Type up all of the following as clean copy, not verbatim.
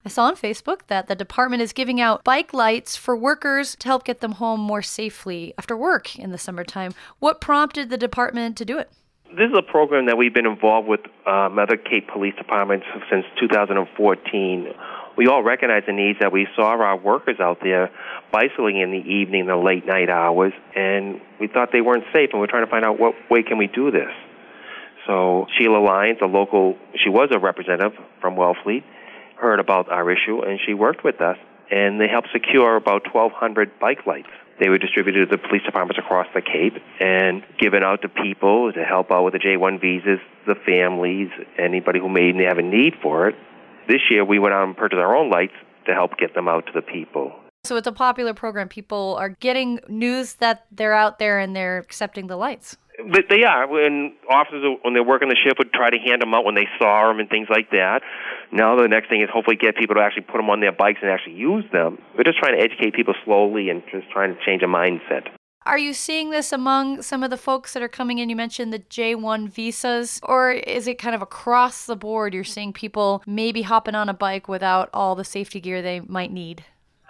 I saw on Facebook that the department is giving out bike lights for workers to help get them home more safely after work in the summertime. What prompted the department to do it? This is a program that we've been involved with other Cape Police Departments since 2014. We all recognize the needs that we saw our workers out there bicycling in the evening, the late night hours, and we thought they weren't safe, and we're trying to find out what way can we do this. So Sheila Lyons, she was a representative from Wellfleet, heard about our issue, and she worked with us, and they helped secure about 1,200 bike lights. They were distributed to the police departments across the Cape and given out to people to help out with the J-1 visas, the families, anybody who may have a need for it. This year, we went out and purchased our own lights to help get them out to the people. So it's a popular program. People are getting news that they're out there and they're accepting the lights. But they are. When officers, when they're working the shift, would try to hand them out when they saw them and things like that. Now the next thing is hopefully get people to actually put them on their bikes and actually use them. We're just trying to educate people slowly and just trying to change a mindset. Are you seeing this among some of the folks that are coming in? You mentioned the J-1 visas, or is it kind of across the board? You're seeing people maybe hopping on a bike without all the safety gear they might need?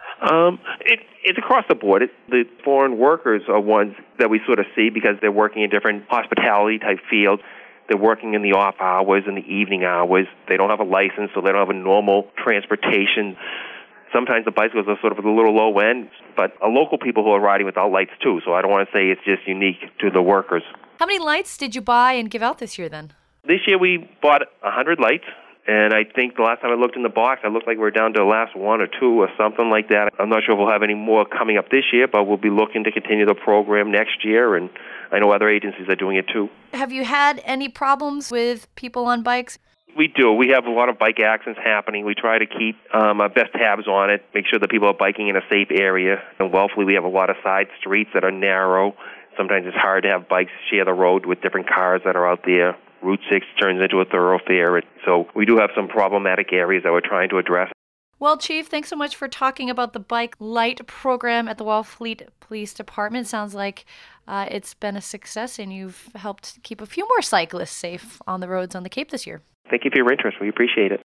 It's across the board. The foreign workers are ones that we sort of see because they're working in different hospitality-type fields. They're working in the off hours and the evening hours. They don't have a license, so they don't have a normal transportation. Sometimes the bicycles are sort of a little low end, but local people who are riding without lights too, so I don't want to say it's just unique to the workers. How many lights did you buy and give out this year then? This year we bought 100 lights, and I think the last time I looked in the box, it looked like we were down to the last one or two or something like that. I'm not sure if we'll have any more coming up this year, but we'll be looking to continue the program next year, and I know other agencies are doing it too. Have you had any problems with people on bikes? We do. We have a lot of bike accidents happening. We try to keep our best tabs on it, make sure that people are biking in a safe area. In Wellfleet, we have a lot of side streets that are narrow. Sometimes it's hard to have bikes share the road with different cars that are out there. Route 6 turns into a thoroughfare. So we do have some problematic areas that we're trying to address. Well, Chief, thanks so much for talking about the bike light program at the Wellfleet Police Department. Sounds like it's been a success and you've helped keep a few more cyclists safe on the roads on the Cape this year. Thank you for your interest. We appreciate it.